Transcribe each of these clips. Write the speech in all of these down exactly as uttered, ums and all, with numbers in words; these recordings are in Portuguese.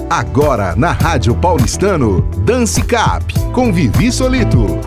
Agora na Rádio Paulistano, Dance Cap, com Vivi Solito.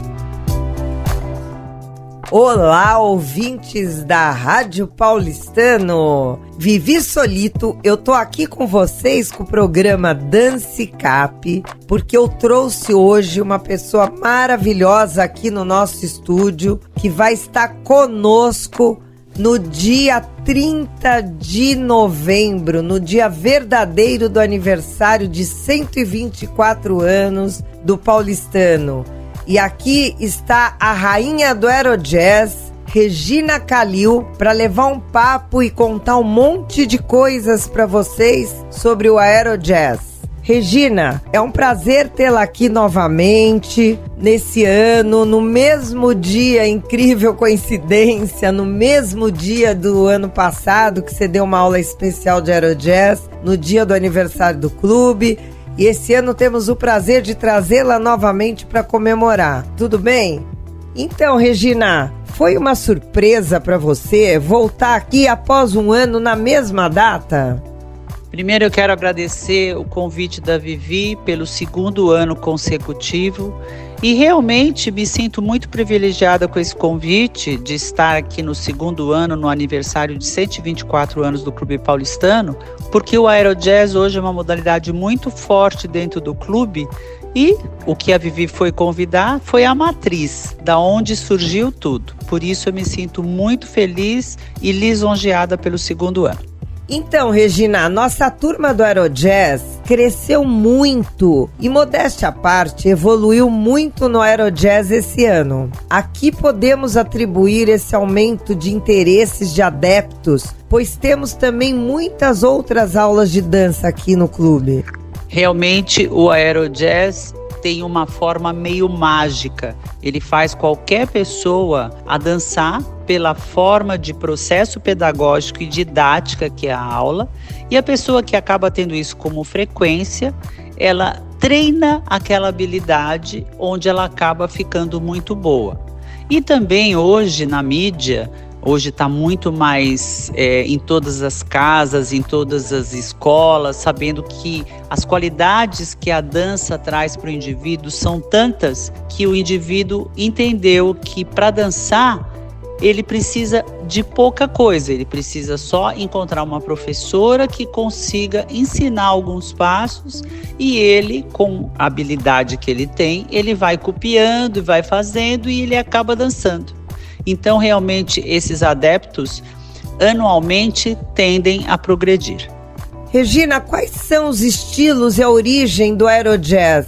Olá, ouvintes da Rádio Paulistano. Vivi Solito, eu tô aqui com vocês com o programa Dance Cap, porque eu trouxe hoje uma pessoa maravilhosa aqui no nosso estúdio, que vai estar conosco no dia trinta de novembro, no dia verdadeiro do aniversário de cento e vinte e quatro anos do Paulistano. E aqui está a rainha do Aerojazz, Regina Calil, para levar um papo e contar um monte de coisas para vocês sobre o Aerojazz. Regina, é um prazer tê-la aqui novamente, nesse ano, no mesmo dia, incrível coincidência, no mesmo dia do ano passado, que você deu uma aula especial de Aerojazz, no dia do aniversário do clube. E esse ano temos o prazer de trazê-la novamente para comemorar. Tudo bem? Então, Regina, foi uma surpresa para você voltar aqui após um ano na mesma data? Primeiro eu quero agradecer o convite da Vivi pelo segundo ano consecutivo e realmente me sinto muito privilegiada com esse convite de estar aqui no segundo ano, no aniversário de cento e vinte e quatro anos do Clube Paulistano, porque o Aerojazz hoje é uma modalidade muito forte dentro do clube e o que a Vivi foi convidar foi a matriz, da onde surgiu tudo. Por isso eu me sinto muito feliz e lisonjeada pelo segundo ano. Então, Regina, a nossa turma do Aerojazz cresceu muito e, modéstia à parte, evoluiu muito no Aerojazz esse ano. Aqui podemos atribuir esse aumento de interesses de adeptos, pois temos também muitas outras aulas de dança aqui no clube. Realmente, o Aerojazz tem uma forma meio mágica. Ele faz qualquer pessoa a dançar pela forma de processo pedagógico e didática que é a aula, e a pessoa que acaba tendo isso como frequência, ela treina aquela habilidade onde ela acaba ficando muito boa. E também hoje na mídia, hoje está muito mais é, em todas as casas, em todas as escolas, sabendo que as qualidades que a dança traz para o indivíduo são tantas que o indivíduo entendeu que para dançar ele precisa de pouca coisa, ele precisa só encontrar uma professora que consiga ensinar alguns passos e ele, com a habilidade que ele tem, ele vai copiando e vai fazendo e ele acaba dançando. Então, realmente, esses adeptos, anualmente, tendem a progredir. Regina, quais são os estilos e a origem do Aerojazz?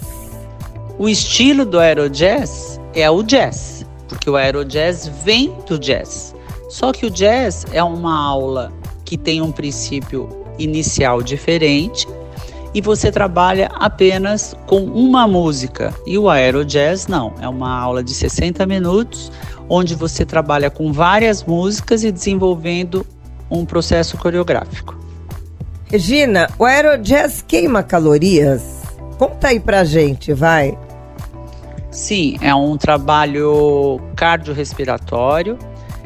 O estilo do Aerojazz é o jazz, porque o Aerojazz vem do jazz. Só que o jazz é uma aula que tem um princípio inicial diferente e você trabalha apenas com uma música. E o Aerojazz não, é uma aula de sessenta minutos, onde você trabalha com várias músicas e desenvolvendo um processo coreográfico. Regina, o Aerojazz queima calorias? Conta aí pra gente, vai. Sim, é um trabalho cardiorrespiratório,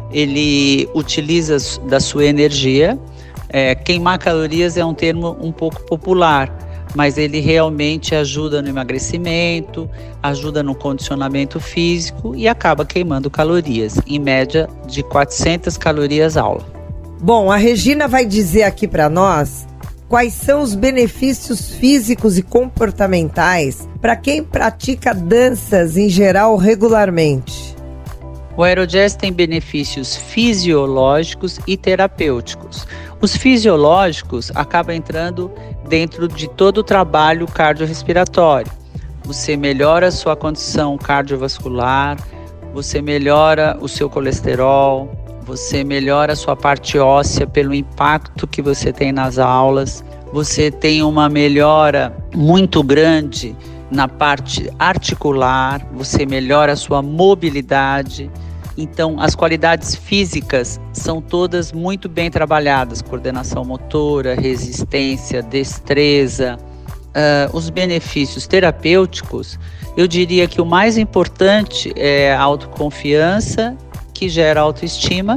ele utiliza da sua energia. É, queimar calorias é um termo um pouco popular, mas ele realmente ajuda no emagrecimento, ajuda no condicionamento físico e acaba queimando calorias, em média de quatrocentas calorias aula. Bom, a Regina vai dizer aqui para nós quais são os benefícios físicos e comportamentais para quem pratica danças em geral regularmente. O Aerojazz tem benefícios fisiológicos e terapêuticos. Os fisiológicos acabam entrando dentro de todo o trabalho cardiorrespiratório. Você melhora a sua condição cardiovascular, você melhora o seu colesterol, você melhora a sua parte óssea pelo impacto que você tem nas aulas, você tem uma melhora muito grande na parte articular, você melhora a sua mobilidade. Então, as qualidades físicas são todas muito bem trabalhadas, coordenação motora, resistência, destreza. Uh, os benefícios terapêuticos, eu diria que o mais importante é a autoconfiança, que gera autoestima,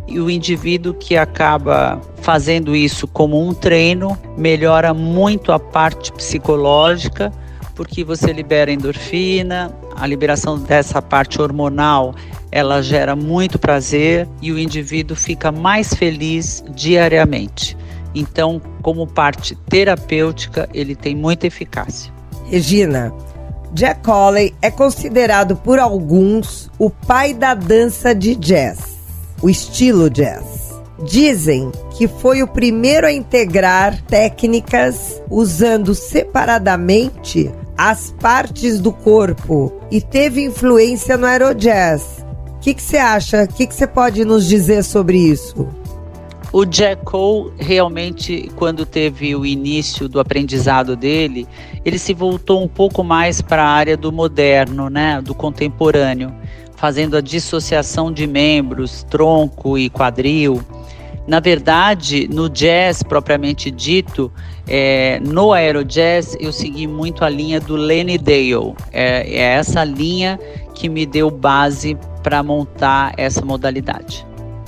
e o indivíduo que acaba fazendo isso como um treino melhora muito a parte psicológica, porque você libera endorfina, a liberação dessa parte hormonal, ela gera muito prazer e o indivíduo fica mais feliz diariamente. Então, como parte terapêutica, ele tem muita eficácia. Regina, Jack Colley é considerado por alguns o pai da dança de jazz, o estilo jazz. Dizem que foi o primeiro a integrar técnicas usando separadamente as partes do corpo e teve influência no aerojazz. O que você acha? O que você pode nos dizer sobre isso? O Jack Cole realmente, quando teve o início do aprendizado dele, ele se voltou um pouco mais para a área do moderno, né, do contemporâneo, fazendo a dissociação de membros, tronco e quadril. Na verdade, no jazz propriamente dito, é, no aerojazz eu segui muito a linha do Lenny Dale. É, é essa linha que me deu base para montar essa modalidade.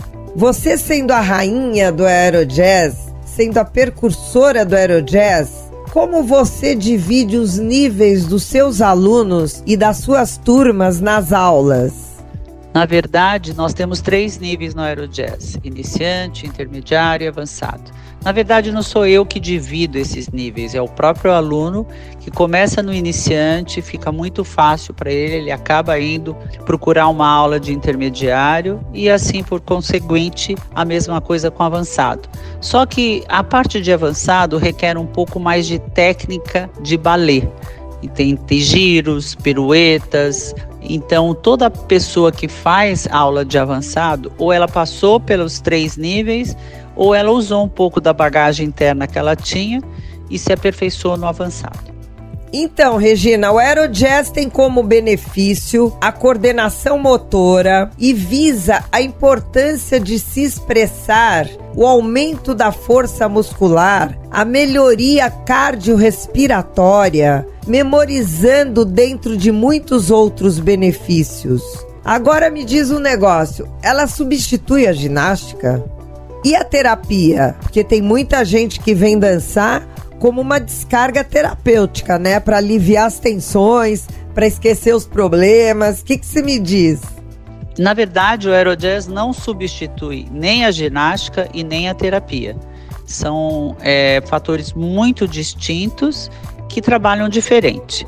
Você sendo a rainha do aerojazz, sendo a percursora do aerojazz, como você divide os níveis dos seus alunos e das suas turmas nas aulas? Na verdade, nós temos três níveis no aerojazz: iniciante, intermediário e avançado. Na verdade, não sou eu que divido esses níveis, é o próprio aluno que começa no iniciante, fica muito fácil para ele, ele acaba indo procurar uma aula de intermediário e assim, por conseguinte, a mesma coisa com avançado. Só que a parte de avançado requer um pouco mais de técnica de balé. E tem, tem giros, piruetas. Então, toda pessoa que faz aula de avançado, ou ela passou pelos três níveis, ou ela usou um pouco da bagagem interna que ela tinha e se aperfeiçoou no avançado. Então, Regina, o aerojazz tem como benefício a coordenação motora e visa a importância de se expressar, o aumento da força muscular, a melhoria cardiorrespiratória, memorizando dentro de muitos outros benefícios. Agora me diz um negócio, ela substitui a ginástica? E a terapia? Porque tem muita gente que vem dançar como uma descarga terapêutica, né? Para aliviar as tensões, para esquecer os problemas. O que que você me diz? Na verdade, o aerojazz não substitui nem a ginástica e nem a terapia. São é, fatores muito distintos que trabalham diferente.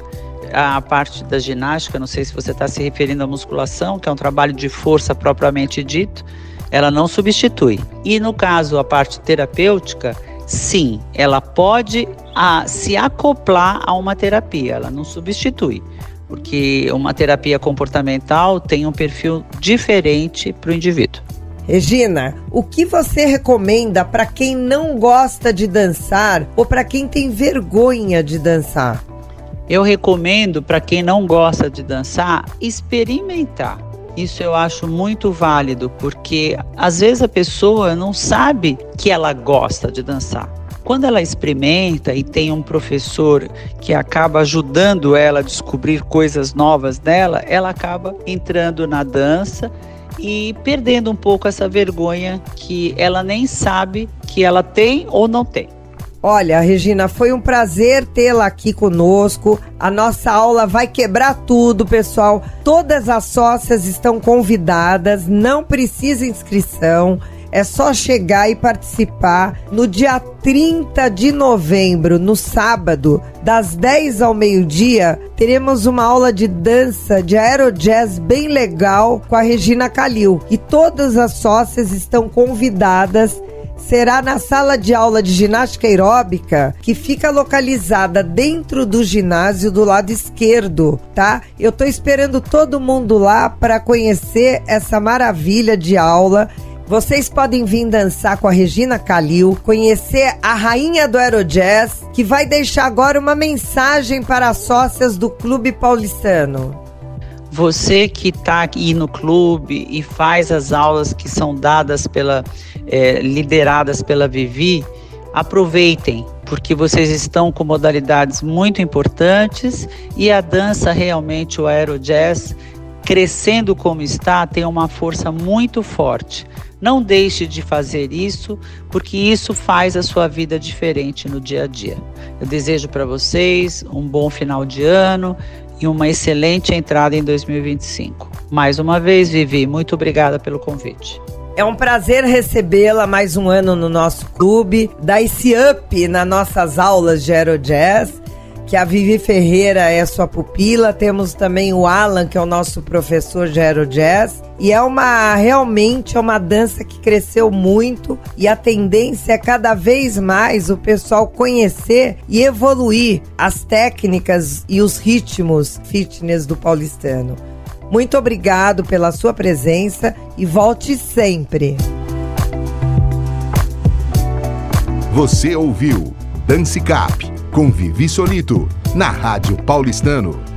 A parte da ginástica, não sei se você está se referindo à musculação, que é um trabalho de força propriamente dito, ela não substitui. E no caso, a parte terapêutica, sim, ela pode a, se acoplar a uma terapia, ela não substitui, porque uma terapia comportamental tem um perfil diferente para o indivíduo. Regina, o que você recomenda para quem não gosta de dançar ou para quem tem vergonha de dançar? Eu recomendo para quem não gosta de dançar, experimentar. Isso eu acho muito válido, porque às vezes a pessoa não sabe que ela gosta de dançar. Quando ela experimenta e tem um professor que acaba ajudando ela a descobrir coisas novas dela, ela acaba entrando na dança e perdendo um pouco essa vergonha que ela nem sabe que ela tem ou não tem. Olha, Regina, foi um prazer tê-la aqui conosco. A nossa aula vai quebrar tudo, pessoal. Todas as sócias estão convidadas, não precisa inscrição. É só chegar e participar. No dia trinta de novembro, no sábado, das dez ao meio-dia, teremos uma aula de dança de aerojazz bem legal com a Regina Khalil. E todas as sócias estão convidadas. Será na sala de aula de ginástica aeróbica, que fica localizada dentro do ginásio do lado esquerdo, tá? Eu tô esperando todo mundo lá para conhecer essa maravilha de aula. Vocês podem vir dançar com a Regina Khalil, conhecer a rainha do aerojazz, que vai deixar agora uma mensagem para as sócias do Clube Paulistano. Você que está aqui no clube e faz as aulas que são dadas pela, é, lideradas pela Vivi, aproveitem, porque vocês estão com modalidades muito importantes e a dança realmente, o aerojazz, crescendo como está, tem uma força muito forte. Não deixe de fazer isso, porque isso faz a sua vida diferente no dia a dia. Eu desejo para vocês um bom final de ano e uma excelente entrada em dois mil e vinte e cinco. Mais uma vez, Vivi, muito obrigada pelo convite. É um prazer recebê-la mais um ano no nosso clube, dar esse up nas nossas aulas de Aerojazz, que a Vivi Ferreira é sua pupila. Temos também o Alan, que é o nosso professor de Aerojazz. E é uma, realmente é uma dança que cresceu muito, e a tendência é cada vez mais o pessoal conhecer e evoluir as técnicas e os ritmos fitness do paulistano. Muito obrigado pela sua presença e volte sempre. Você ouviu Dance Cap com Vivi Solito na Rádio Paulistano.